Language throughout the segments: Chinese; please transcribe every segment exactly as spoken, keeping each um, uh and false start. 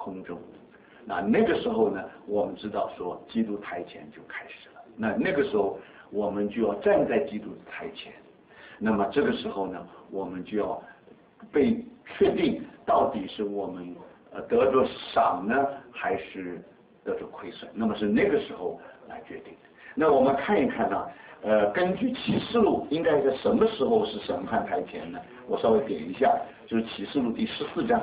空中。那那个时候呢，我们知道说基督台前就开始了。那那个时候我们就要站在基督台前。那么这个时候呢，我们就要被确定到底是我们呃得着赏呢，还是得着亏损。那么是那个时候来决定的。那我们看一看呢，呃，根据启示录，应该在什么时候是审判台前呢？我稍微点一下，就是启示录第十四章。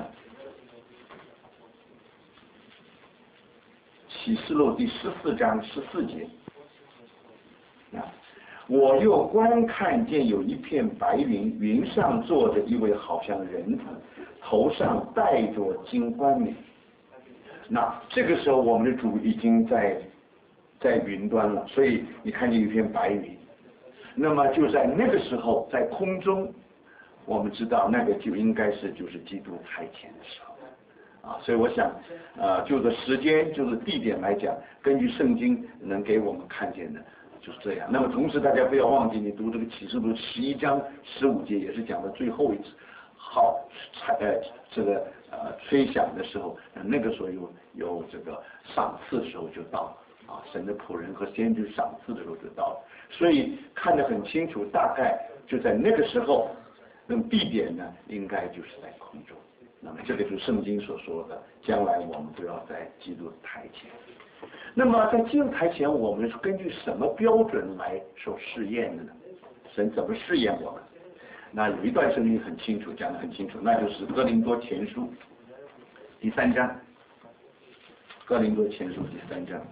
启示录第十四章十四节啊，我又观看见有一片白云，云上坐着一位好像人子，头上戴着金冠冕。那这个时候我们的主已经在在云端了，所以你看见一片白云。那么就在那个时候，在空中，我们知道那个就应该是就是基督台前的时候。啊，所以我想，呃，就是时间，就是地点来讲，根据圣经能给我们看见的，就是这样。那么同时大家不要忘记，你读这个启示录十一章十五节，也是讲的最后一次，好，呃，这个呃吹响的时候，那个时候有有这个赏赐的时候就到了啊，神的仆人和先知赏赐的时候就到了，所以看得很清楚，大概就在那个时候，那么地点呢，应该就是在空中。那么这个就是圣经所说的，将来我们都要在基督台前。那么在基督台前，我们是根据什么标准来受试验的呢？神怎么试验我们？那有一段圣经很清楚，讲得很清楚，那就是哥林多前书第三章。哥林多前书第三章。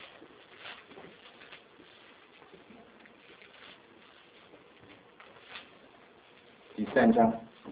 第三章。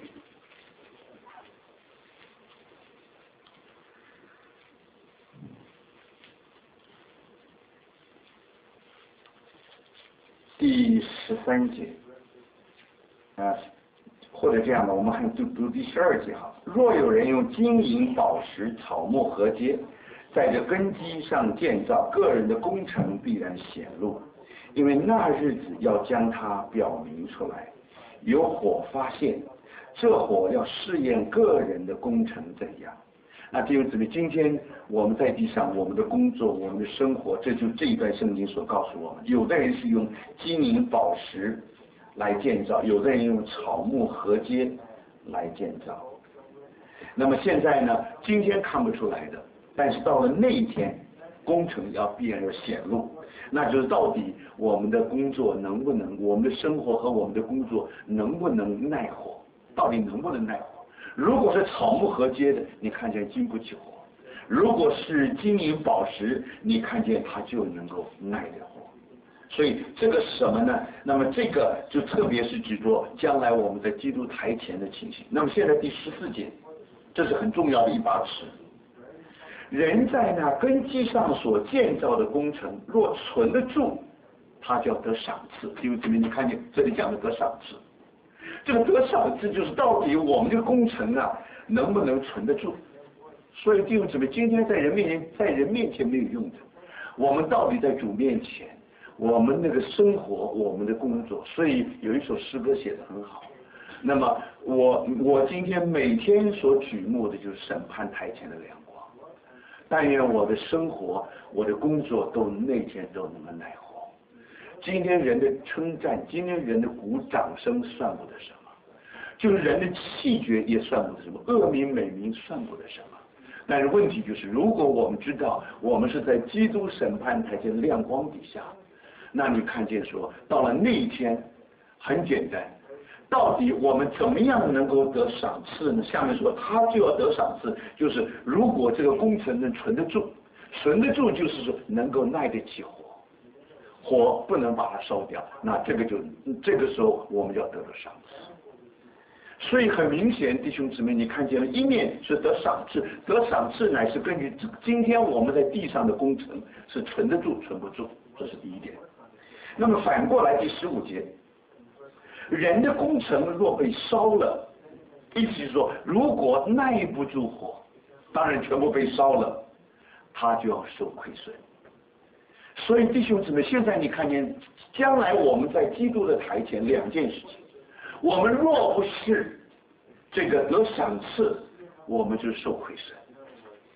第十三节，啊，或者这样的，我们还读读第十二节哈。若有人用金银宝石、草木禾秸，在这根基上建造，个人的工程必然显露，因为那日子要将它表明出来，有火发现，这火要试验个人的工程怎样。那弟兄姊妹，今天我们在地上，我们的工作，我们的生活，这就这一段圣经所告诉我们。有的人是用金银宝石来建造，有的人用草木禾秸来建造。那么现在呢，今天看不出来的，但是到了那一天，工程要必然要显露，那就是到底我们的工作能不能，我们的生活和我们的工作能不能耐火，到底能不能耐火。如果是草木禾秸的，你看见经不起火；如果是金银宝石，你看见它就能够耐得火。所以这个什么呢？那么这个就特别是指着将来我们在基督台前的情形。那么现在第十四节，这是很重要的一把尺。人在那根基上所建造的工程，若存得住，他就要得赏赐。因为这边你看见这里讲的得赏赐。这个得赏赐就是到底我们这个工程啊能不能存得住？所以弟兄姊妹，今天在人面前，在人面前没有用的，我们到底在主面前，我们那个生活，我们的工作。所以有一首诗歌写得很好。那么我我今天每天所举目的就是审判台前的亮光。但愿我的生活，我的工作都那天都能够耐火。今天人的称赞，今天人的鼓掌声算不得什么，就是人的气绝也算不得什么，恶名美名算不得什么。但是问题就是，如果我们知道我们是在基督审判台前亮光底下，那你看见说，到了那一天，很简单，到底我们怎么样能够得赏赐呢？下面说他就要得赏赐，就是如果这个工程能存得住，存得住就是说能够耐得起火。火不能把它烧掉，那这个就这个时候我们就要得到赏赐。所以很明显，弟兄姊妹，你看见了，一面是得赏赐，得赏赐乃是根据今天我们在地上的工程是存得住存不住，这是第一点。那么反过来第十五节，人的工程若被烧了，意思是说，如果耐不住火，当然全部被烧了，他就要受亏损。所以弟兄姊妹，现在你看见，将来我们在基督的台前两件事情，我们若不是这个得赏赐，我们就受亏损。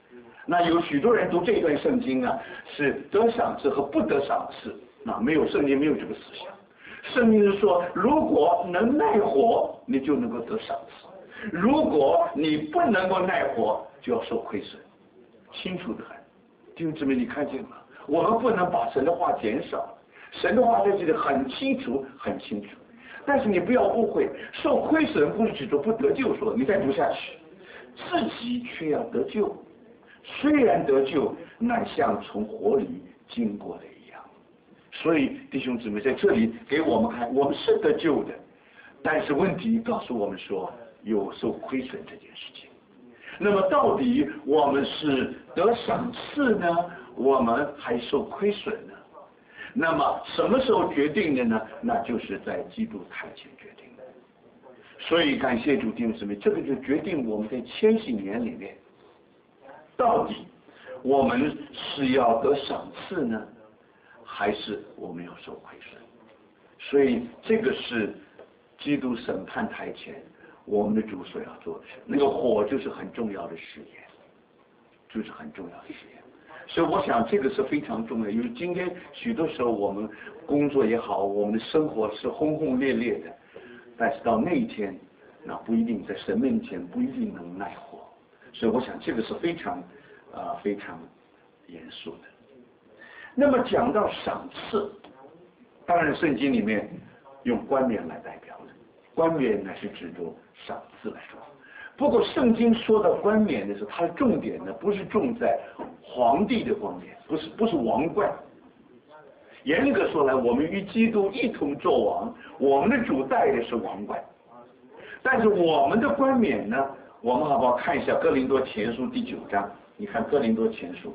那有许多人读这段圣经啊，是得赏赐和不得赏赐，那没有圣经没有这个思想。圣经是说，如果能耐活，你就能够得赏赐；如果你不能够耐活，就要受亏损。清楚的很，弟兄姊妹，你看见吗？我们不能把神的话减少，神的话在这里很清楚，很清楚。但是你不要误会，受亏损不是指着不得救说，你再读下去，自己却要得救。虽然得救，乃像从火里经过的一样。所以弟兄姊妹在这里给我们看，我们是得救的，但是问题告诉我们说有受亏损这件事情。那么到底我们是得赏赐呢，我们还受亏损呢？那么什么时候决定的呢？那就是在基督台前决定的。所以感谢主弟兄姊妹，这个就决定我们在千禧年里面，到底我们是要得赏赐呢，还是我们要受亏损？所以这个是基督审判台前我们的主所要做的事。那个火就是很重要的试验，就是很重要的试验。所以我想这个是非常重要，因为今天许多时候我们工作也好，我们的生活是轰轰烈烈的，但是到那一天，那不一定在神面前不一定能耐活。所以我想这个是非常啊、呃、非常严肃的。那么讲到赏赐，当然圣经里面用冠冕来代表的，冠冕乃是指着赏赐来说。不过圣经说到冠冕的时候，它的重点呢不是重在皇帝的冠冕，不是不是王冠。严格说来，我们与基督一同作王，我们的主戴的是王冠。但是我们的冠冕呢，我们好不好看一下哥林多前书第九章？你看哥林多前书。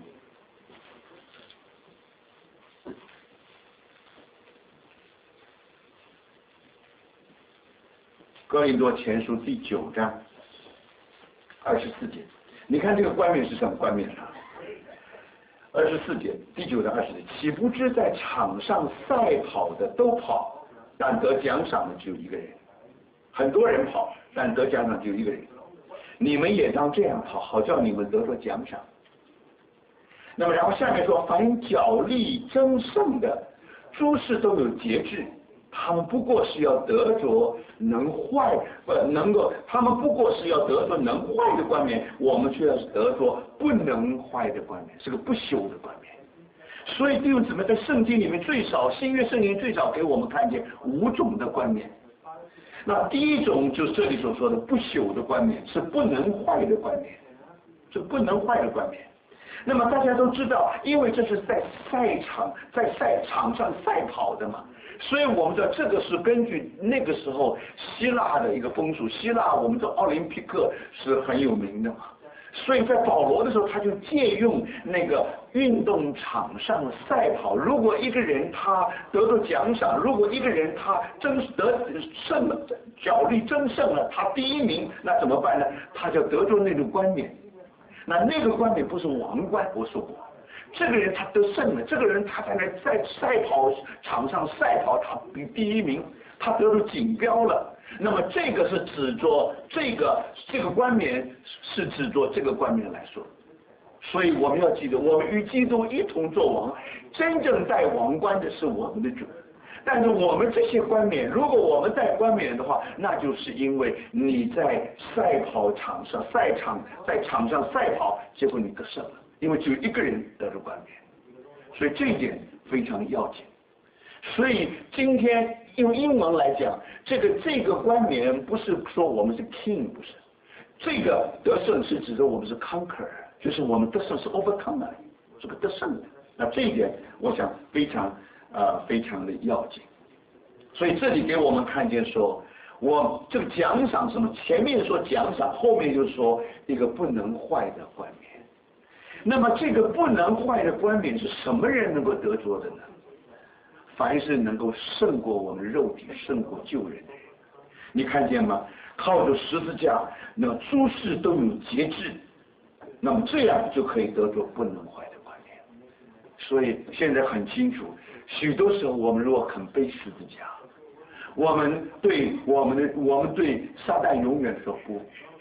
哥林多前书第九章二十四节，你看这个冠冕是什么冠冕啊？二十四节，第九章二十节，岂不知在场上赛跑的都跑，但得奖赏的只有一个人。很多人跑，但得奖赏只有一个人。你们也当这样跑，好叫你们得着奖赏。那么然后下面说，凡角力争胜的，诸事都有节制。他们不过是要得着能坏不能够，他们不过是要得着能坏的冠冕，我们却要是得着不能坏的冠冕，是个不朽的冠冕。所以弟兄姊妹，在圣经里面最少，新约圣经最少给我们看见五种的冠冕。那第一种就是这里所说的不朽的冠冕，是不能坏的冠冕，是不能坏的冠冕。那么大家都知道，因为这是在赛场在赛场上赛跑的嘛，所以我们的这个是根据那个时候希腊的一个风俗，希腊我们的奥林匹克是很有名的嘛，所以在保罗的时候他就借用那个运动场上赛跑，如果一个人他得到奖赏，如果一个人他争得胜了，角力争胜了，他第一名，那怎么办呢？他就得着那种冠冕。那那个冠冕不是王冠，我说过，这个人他得胜了，这个人他在那在赛跑场上赛跑，他比第一名，他得了锦标了。那么这个是指着这个这个冠冕是指着这个冠冕来说，所以我们要记得，我们与基督一同作王，真正戴王冠的是我们的主。但是我们这些冠冕，如果我们戴冠冕的话，那就是因为你在赛跑场上赛场在场上赛跑，结果你得胜了，因为只有一个人得了冠冕，所以这一点非常要紧。所以今天用英文来讲，这个这个冠冕不是说我们是 king， 不是，这个得胜是指的我们是 conqueror， 就是我们得胜是 overcomer， 是个得胜的。那这一点我想非常呃非常的要紧。所以这里给我们看见说，我这个奖赏什么，前面说奖赏，后面就说一个不能坏的冠冕。那么这个不能坏的冠冕是什么人能够得着的呢？凡是能够胜过我们肉体、胜过救人的人，你看见吗？靠着十字架，那诸事都有节制，那么这样就可以得着不能坏的冠冕。所以现在很清楚，许多时候我们如果肯背十字架，我们对我们的我们对撒旦永远说不。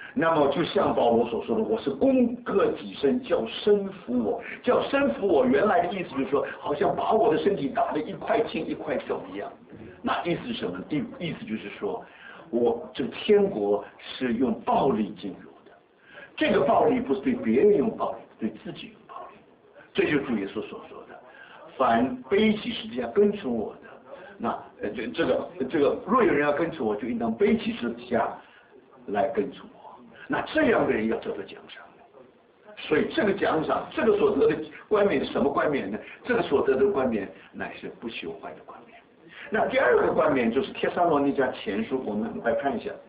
那么就像保罗所说的，我是攻克己身，叫身服我，叫身服我。原来的意思就是说，好像把我的身体打得一块青一块走一样。那意思是什么？意意思就是说，我这个天国是用暴力进入的，这个暴力不是对别人用暴力，对自己用暴力。这就是主耶稣所说的：凡背起十字架跟从我的，那呃这这个这个若有人要跟从我，就应当背起十字架来跟从我。那这样的人要得到奖赏，所以这个奖赏，这个所得的冠冕是什么冠冕呢？这个所得的冠冕乃是不朽坏的冠冕。那第二个冠冕就是帖撒罗尼迦前书，我们很快看一下。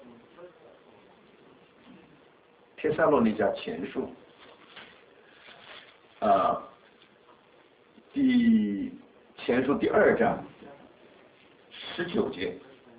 帖撒罗尼迦前书，啊，第前书第二章十九节。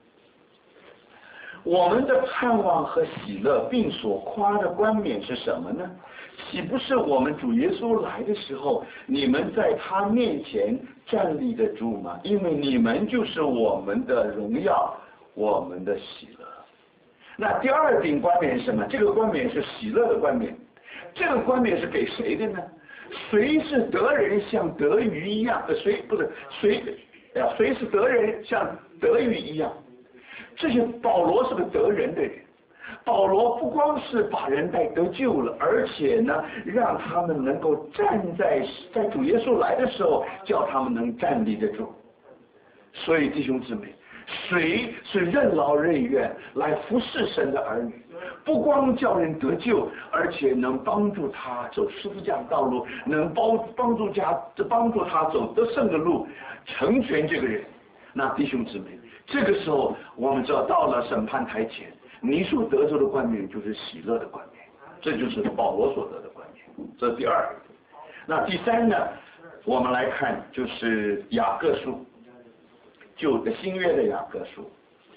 我们的盼望和喜乐，并所夸的冠冕是什么呢？岂不是我们主耶稣来的时候，你们在他面前站立得住吗？因为你们就是我们的荣耀，我们的喜乐。那第二顶冠冕是什么？这个冠冕是喜乐的冠冕。这个冠冕是给谁的呢？谁是得人像得鱼一样？呃，谁不是谁啊？谁是得人像得鱼一样？这些保罗是个得人的人，保罗不光是把人带得救了，而且呢，让他们能够站在在主耶稣来的时候，叫他们能站立得住。所以弟兄姊妹，谁是任劳任怨来服侍神的儿女，不光叫人得救，而且能帮助他走十字架的道路，能帮帮助家帮助他走得胜的路，成全这个人。那弟兄姊妹，这个时候我们知道到了审判台前，你所得着的冠冕就是喜乐的冠冕，这就是保罗所得的冠冕。这是第二。那第三呢，我们来看就是雅各书，旧的新约的雅各书，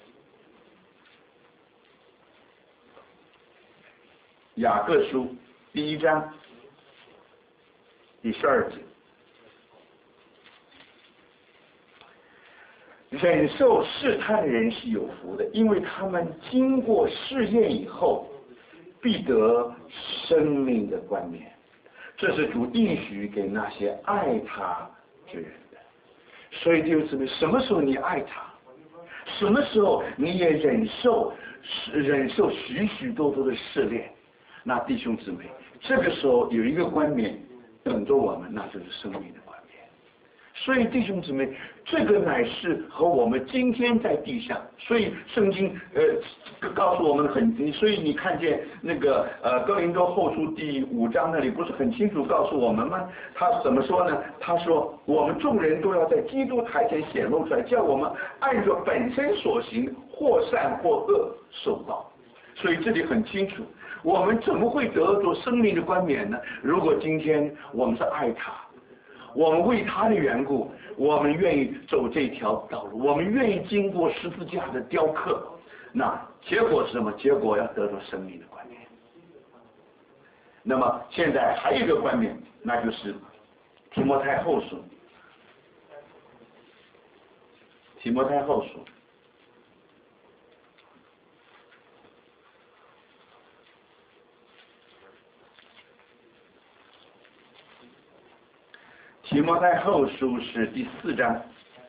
雅各书第一章第十二节。忍受试探的人是有福的，因为他们经过试验以后，必得生命的冠冕。这是主应许给那些爱他之人的。所以弟兄姊妹，什么时候你爱他，什么时候你也忍受忍受许许多多的试炼，那弟兄姊妹，这个时候有一个冠冕等着我们，那就是生命的冠冕。所以弟兄姊妹，这个乃是和我们今天在地上，所以圣经呃告诉我们很，所以你看见那个呃哥林多后书第五章那里不是很清楚告诉我们吗？他怎么说呢？他说我们众人都要在基督台前显露出来，叫我们按照本身所行，或善或恶受报。所以这里很清楚，我们怎么会得着生命的冠冕呢？如果今天我们是爱他，我们为他的缘故，我们愿意走这条道路，我们愿意经过十字架的雕刻，那结果是什么？结果要得到生命的冠冕。那么现在还有一个冠冕，那就是提摩太后书。提摩太后书提摩太后书是第四章，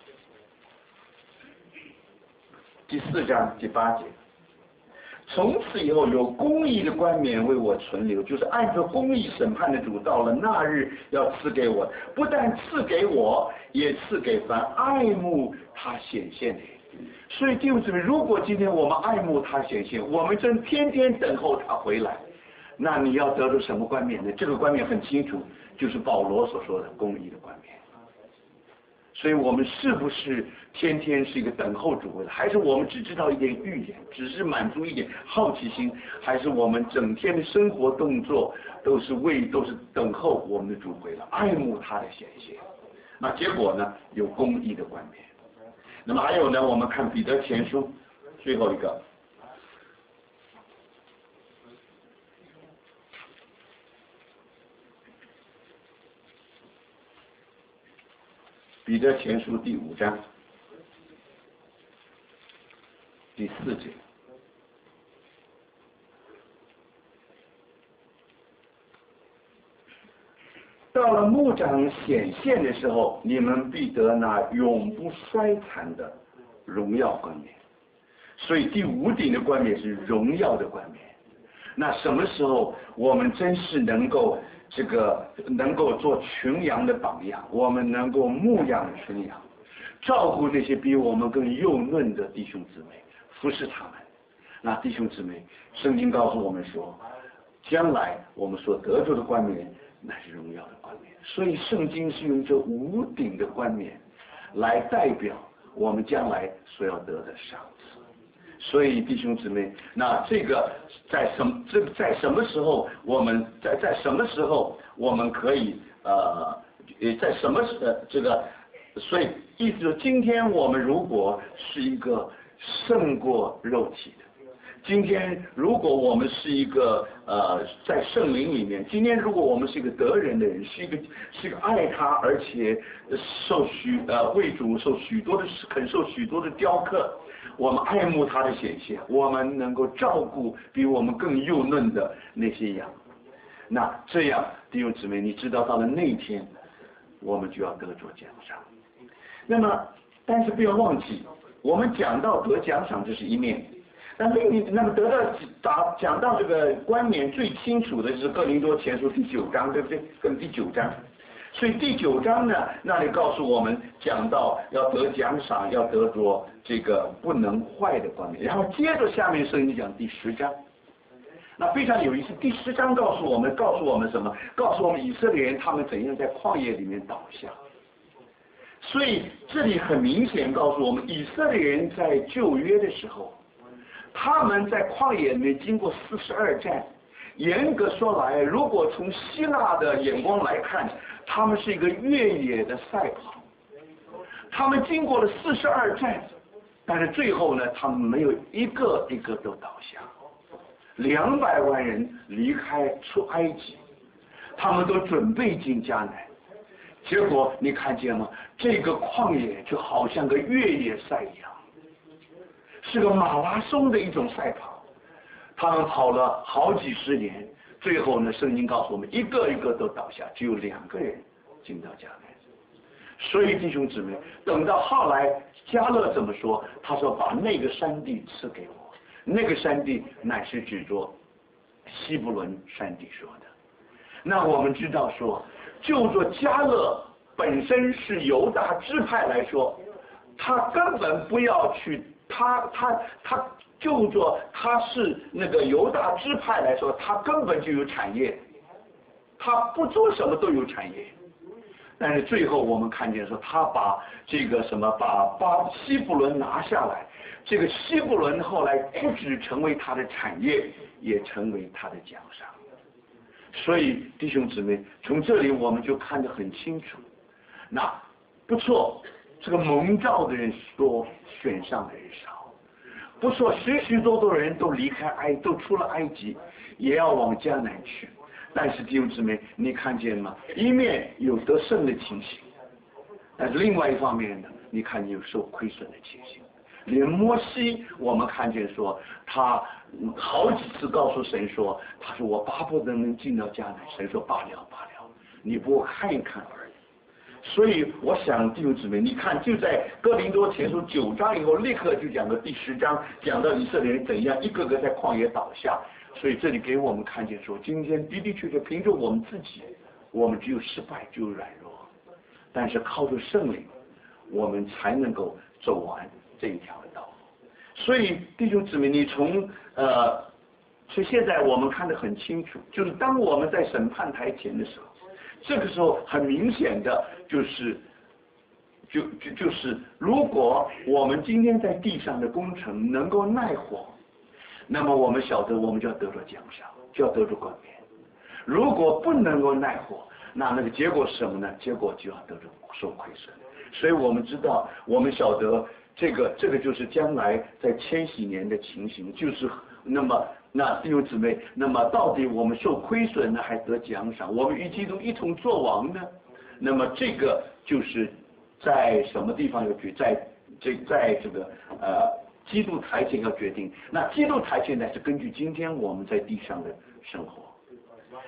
第四章第八节。从此以后，有公义的冠冕为我存留，就是按照公义审判的主，到了那日要赐给我，不但赐给我，也赐给凡爱慕他显现的人。所以弟兄姊妹，如果今天我们爱慕他显现，我们真天天等候他回来，那你要得到什么冠冕呢？这个冠冕很清楚，就是保罗所说的公义的冠冕。所以我们是不是天天是一个等候主回来，还是我们只知道一点预言，只是满足一点好奇心，还是我们整天的生活动作都是为都是等候我们的主回来，爱慕他的显现？那结果呢，有公义的冠冕。那么还有呢，我们看彼得前书最后一个，彼得前书第五章第四节。 到了牧长显现的时候，你们必得那永不衰残的荣耀冠冕。所以第五顶的冠冕是荣耀的冠冕。那什么时候我们真是能够这个能够做群羊的榜样，我们能够牧养群羊，照顾那些比我们更幼嫩的弟兄姊妹，服侍他们。那弟兄姊妹，圣经告诉我们说，将来我们所得着的冠冕那是荣耀的冠冕。所以圣经是用这五顶的冠冕来代表我们将来所要得的赏赐。所以弟兄姊妹，那这个在什么这在什么时候我们在在什么时候我们可以呃在什么呃这个，所以意思就是今天我们如果是一个胜过肉体的，今天如果我们是一个呃在圣灵里面，今天如果我们是一个得人的人，是一个是一个爱他而且受许呃为主受许多的肯受许多的雕刻，我们爱慕他的显现，我们能够照顾比我们更幼嫩的那些羊。那这样弟兄姊妹，你知道到了那一天我们就要得着奖赏。那么但是不要忘记，我们讲到得奖赏这是一面，那另一那么得到打讲到这个冠冕最清楚的是哥林多前书第九章，对不对？跟第九章。所以第九章呢，那里告诉我们讲到要得奖赏，要得着这个不能坏的冠冕。然后接着下面圣经讲第十章，那非常有意思。第十章告诉我们，告诉我们什么？告诉我们以色列人他们怎样在旷野里面倒下。所以这里很明显告诉我们，以色列人在旧约的时候，他们在旷野里面经过四十二战。严格说来，如果从希腊的眼光来看，他们是一个越野的赛跑。他们经过了四十二战，但是最后呢，他们没有一个一个都倒下。两百万人离开出埃及，他们都准备进迦南。结果你看见吗？这个旷野就好像个越野赛一样，是个马拉松的一种赛跑。他们跑了好几十年，最后呢，圣经告诉我们，一个一个都倒下，只有两个人进到迦南。所以弟兄姊妹，等到后来迦勒怎么说？他说：“把那个山地赐给我。”那个山地乃是指着希伯伦山地说的。那我们知道说，就做迦勒本身是犹大支派来说，他根本不要去，他他他。就做他是那个犹大支派来说，他根本就有产业，他不做什么都有产业。但是最后我们看见说，他把这个什么把把希伯伦拿下来，这个希伯伦后来不只成为他的产业，也成为他的奖赏。所以弟兄姊妹，从这里我们就看得很清楚，那不错，这个蒙召的人多，选上的人少。不说许许多多人都离开埃，都出了埃及，也要往迦南去。但是弟兄姊妹，你看见吗？一面有得胜的情形，但是另外一方面呢，你看见有受亏损的情形。连摩西，我们看见说他好几次告诉神说，他说我巴不得能进到迦南。神说罢了罢了，你不过看一看而已。所以我想弟兄姊妹，你看就在哥林多前书九章以后，立刻就讲到第十章，讲到以色列人怎样一个个在旷野倒下。所以这里给我们看见说，今天的的确确凭着我们自己，我们只有失败，只有软弱，但是靠着圣灵，我们才能够走完这一条的道路。所以弟兄姊妹，你从呃，所以现在我们看得很清楚，就是当我们在审判台前的时候，这个时候很明显的就是，就就就是，如果我们今天在地上的工程能够耐火，那么我们晓得我们就要得着奖赏，就要得着冠冕。如果不能够耐火，那那个结果是什么呢？结果就要得着受亏损。所以我们知道，我们晓得这个这个就是将来在千禧年的情形，就是那么。那弟兄姊妹，那么到底我们受亏损呢，还得奖赏？我们与基督一同作王呢？那么这个就是在什么地方要决，在这在这个呃基督台前要决定。那基督台前呢，是根据今天我们在地上的生活。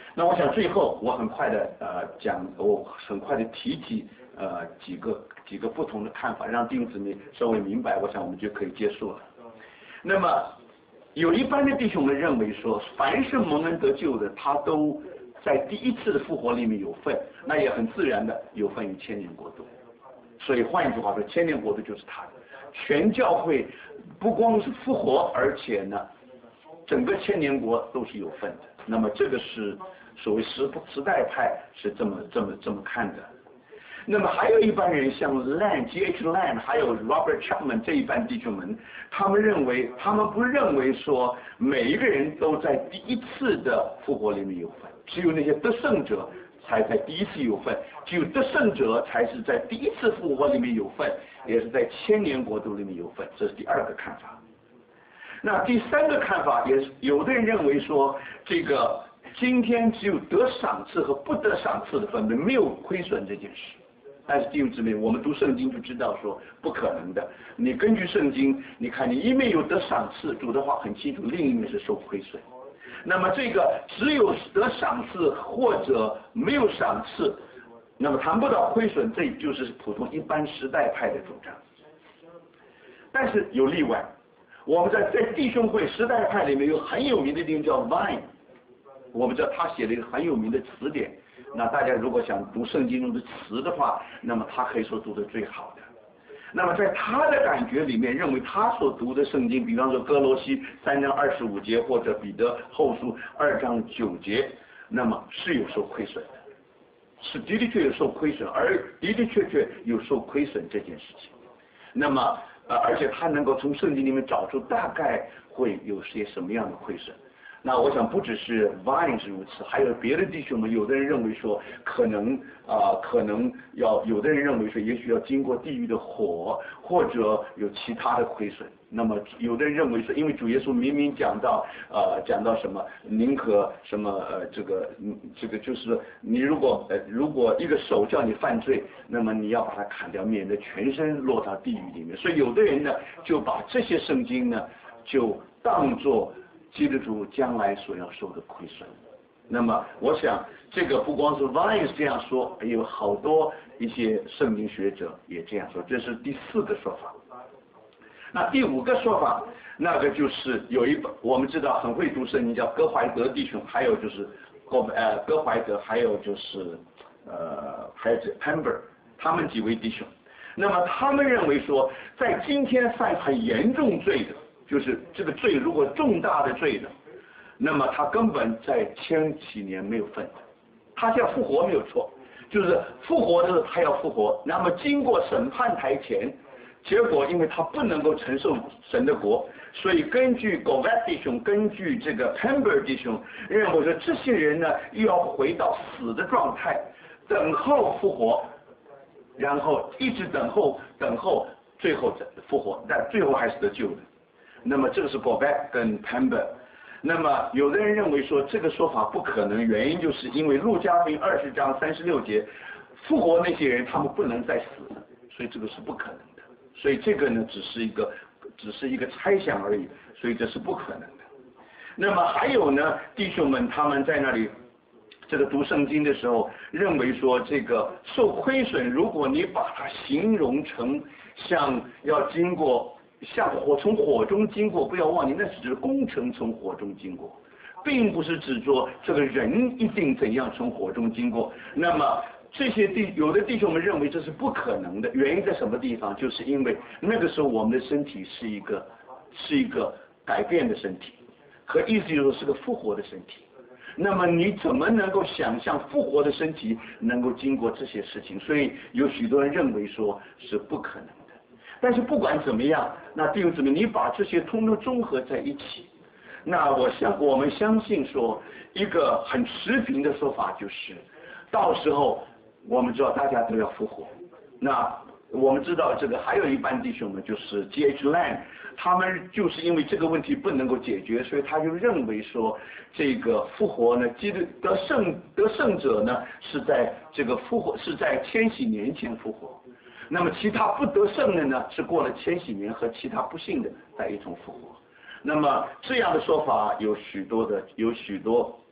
那我想最后我很快的呃讲，我很快的提及呃几个几个不同的看法，让弟兄姊妹稍微明白，我想我们就可以结束了。那么有一般的弟兄们认为说，凡是蒙恩得救的，他都在第一次的复活里面有份，那也很自然的有份于千年国度。所以换一句话说，千年国度就是他的。全教会不光是复活，而且呢，整个千年国都是有份的。那么这个是所谓时时代派是这么这么这么看的。那么还有一般人像 Land、G H Land 还有 Robert Chapman 这一般弟兄们，他们认为他们不认为说每一个人都在第一次的复活里面有份，只有那些得胜者才在第一次有份，只有得胜者才是在第一次复活里面有份，也是在千年国度里面有份，这是第二个看法。那第三个看法也是，有的人认为说，这个今天只有得赏赐和不得赏赐的分别，没有亏损这件事。但是弟兄姊妹，我们读圣经就知道说不可能的。你根据圣经，你看你一面有得赏赐，主的话很清楚，另一面是受亏损。那么这个只有得赏赐或者没有赏赐，那么谈不到亏损，这就是普通一般时代派的主张。但是有例外，我们在在弟兄会时代派里面有很有名的弟兄叫 Vine， 我们知道他写了一个很有名的词典。那大家如果想读圣经中的词的话，那么他可以说读得最好的。那么在他的感觉里面，认为他所读的圣经，比方说哥罗西三章二十五节或者彼得后书二章九节，那么是有受亏损的，是的的确有受亏损，而的的确确有受亏损这件事情。那么呃，而且他能够从圣经里面找出大概会有些什么样的亏损。那我想不只是 Vine 是如此，还有别的弟兄们，有的人认为说可能啊、呃，可能要有的人认为说也许要经过地狱的火，或者有其他的亏损。那么有的人认为说，因为主耶稣明明讲到呃讲到什么，宁可什么呃这个嗯这个就是你如果呃如果一个手叫你犯罪，那么你要把它砍掉，免得全身落到地狱里面。所以有的人呢就把这些圣经呢就当作基督徒将来所要受的亏损。那么我想这个不光是 Vine 这样说，也有好多一些圣经学者也这样说，这是第四个说法。那第五个说法，那个就是有一本我们知道很会读圣经叫戈怀德弟兄，还有就是戈呃戈怀德，还有就是呃还有这 Pember 他们几位弟兄。那么他们认为说，在今天犯很严重罪的，就是这个罪如果重大的罪的，那么他根本在千禧年没有份的，他现在复活没有错，就是复活的时候他要复活，那么经过审判台前，结果因为他不能够承受神的国，所以根据 Govet 弟兄，根据这个 Pember 弟兄认为说，这些人呢又要回到死的状态，等候复活，然后一直等候等候，最后复活，但最后还是得救的。那么这个是 Govet 跟 Pember。那么有的人认为说这个说法不可能，原因就是因为路加福音二十章三十六节，复活那些人他们不能再死了，所以这个是不可能的。所以这个呢只是一个只是一个猜想而已，所以这是不可能的。那么还有呢，弟兄们他们在那里这个读圣经的时候，认为说这个受亏损，如果你把它形容成像要经过像火从火中经过，不要忘记那是指工程从火中经过，并不是指说这个人一定怎样从火中经过。那么这些弟有的弟兄们认为这是不可能的，原因在什么地方？就是因为那个时候我们的身体是一个是一个改变的身体，和意思就是说是个复活的身体。那么你怎么能够想象复活的身体能够经过这些事情？所以有许多人认为说是不可能的。但是不管怎么样，那弟兄姊妹，你把这些通通综合在一起，那我相我们相信说一个很持平的说法就是，到时候我们知道大家都要复活。那我们知道这个还有一班弟兄们就是 G H Land， 他们就是因为这个问题不能够解决，所以他就认为说这个复活呢，基督得胜得胜者呢是在这个复活是在千禧年前复活。那么其他不得胜的呢，是过了千禧年和其他不幸的在一同复活。那么这样的说法有许多的，有许多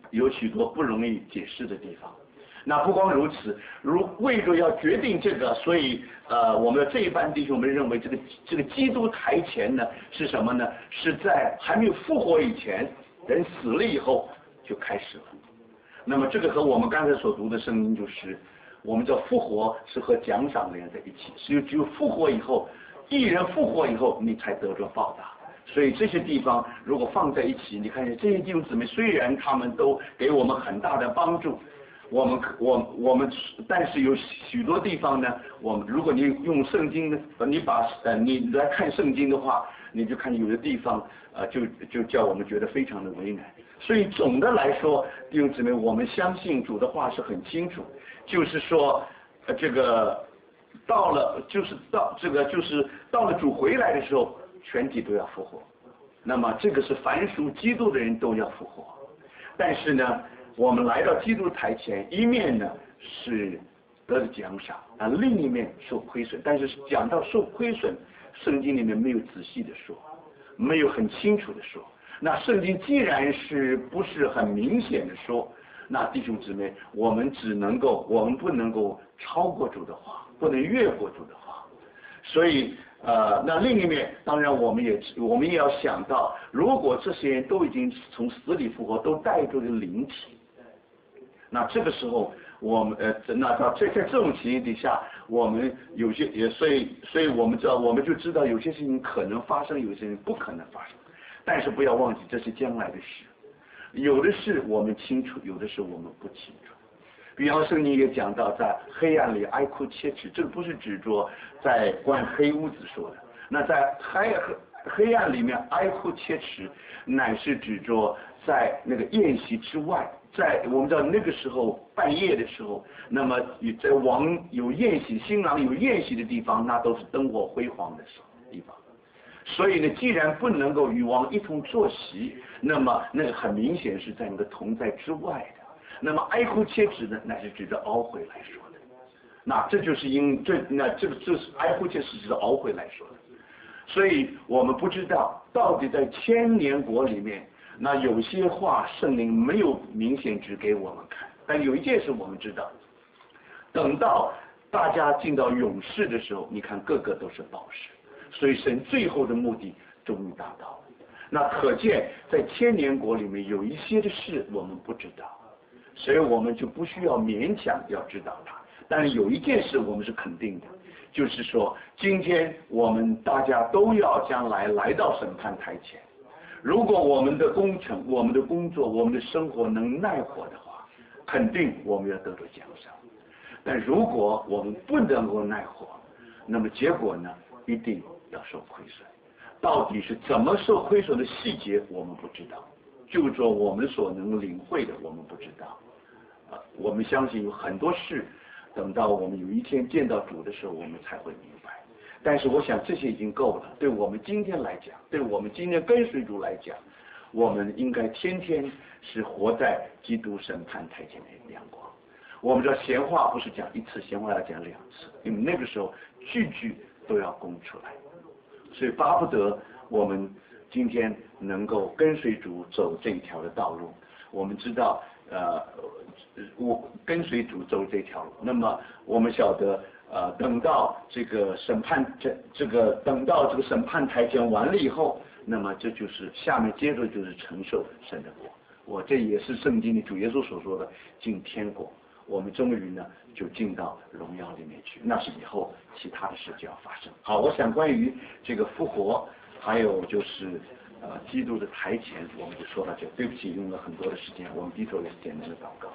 有许多不容易解释的地方。那不光如此，如为着要决定这个，所以呃，我们的这一班弟兄们认为这个这个基督台前呢是什么呢？是在还没有复活以前，人死了以后就开始了。那么这个和我们刚才所读的圣经就是，我们叫复活是和奖赏连在一起，只有只有复活以后，一人复活以后，你才得着报答。所以这些地方如果放在一起，你看见这些弟兄姊妹，虽然他们都给我们很大的帮助。我们我我们，但是有许多地方呢，我们如果你用圣经呢，你把呃你来看圣经的话，你就看有的地方呃就就叫我们觉得非常的为难。所以总的来说，弟兄姊妹，我们相信主的话是很清楚，就是说呃这个到了就是到这个就是到了主回来的时候，全体都要复活。那么这个是凡属基督的人都要复活，但是呢。我们来到基督台前，一面呢是得了奖赏啊，另一面受亏损。但是讲到受亏损，圣经里面没有仔细的说，没有很清楚的说。那圣经既然是不是很明显的说，那弟兄姊妹，我们只能够，我们不能够超过主的话，不能越过主的话。所以呃，那另一面，当然我们也我们也要想到，如果这些人都已经从死里复活，都带着灵体。那这个时候，我们呃，那到这在这种情形底下，我们有些也所以，所以我们知道，我们就知道有些事情可能发生，有些事情不可能发生。但是不要忘记，这是将来的事。有的事我们清楚，有的事我们不清楚。比方圣经也讲到，在黑暗里哀哭切齿，这个不是指着在关黑屋子说的。那在黑黑暗里面哀哭切齿，乃是指着在那个宴席之外。在我们知道那个时候半夜的时候，那么在王有宴席，新郎有宴席的地方，那都是灯火辉煌的地方。所以呢，既然不能够与王一同坐席，那么那个很明显是在那个同在之外的。那么哀哭切齿呢，乃是指着懊悔来说的。那这就是因这那这个这是哀哭切齿是懊悔来说的。所以我们不知道到底在千年国里面。那有些话圣灵没有明显指给我们看，但有一件事我们知道，等到大家进到永世的时候，你看个个都是宝石，所以神最后的目的终于达到了。那可见在千年国里面有一些的事我们不知道，所以我们就不需要勉强要知道它。但是有一件事我们是肯定的，就是说今天我们大家都要将来来到审判台前。如果我们的工程、我们的工作、我们的生活能耐活的话，肯定我们要得到奖赏。但如果我们不能够耐活，那么结果呢，一定要受亏损。到底是怎么受亏损的细节，我们不知道。就说我们所能领会的，我们不知道。啊，我们相信有很多事，等到我们有一天见到主的时候，我们才会明白。但是我想这些已经够了，对我们今天来讲，对我们今天跟随主来讲，我们应该天天是活在基督审判台前的亮光。我们知道闲话不是讲一次，闲话要讲两次，因为那个时候句句都要供出来。所以巴不得我们今天能够跟随主走这一条的道路。我们知道呃我跟随主走这条路，那么我们晓得呃，等到这个审判这这个等到这个审判台前完了以后，那么这就是下面接着就是承受神的国。我这也是圣经里主耶稣所说的进天国。我们终于呢就进到荣耀里面去，那是以后其他的事就要发生。好，我想关于这个复活，还有就是呃基督的台前，我们就说到这。对不起，用了很多的时间，我们低头也是简单的祷告。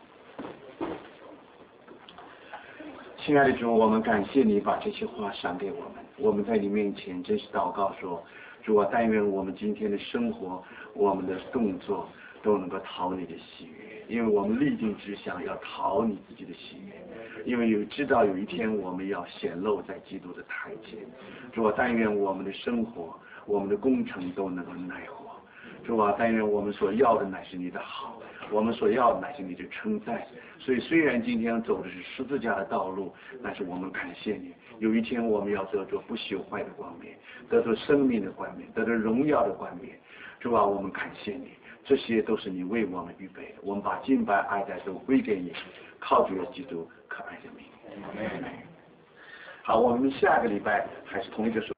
亲爱的主，我们感谢你把这些话赏给我们。我们在你面前真是祷告说，主啊，但愿我们今天的生活，我们的动作都能够讨你的喜悦，因为我们立定志向要讨你自己的喜悦，因为有知道有一天我们要显露在基督的台前。主啊，但愿我们的生活，我们的工程都能够耐活。主啊，但愿我们所要的乃是你的好，我们所要的乃是你的称赞。所以虽然今天走的是十字架的道路，但是我们感谢你，有一天我们要得着不朽坏的冠冕，得着生命的冠冕，得着荣耀的冠冕。主啊，我们感谢你， 这些都是你为我们预备的。我们把敬拜、爱戴都归给你，靠主耶稣基督可爱的名。好，我们下个礼拜还是同一个时候。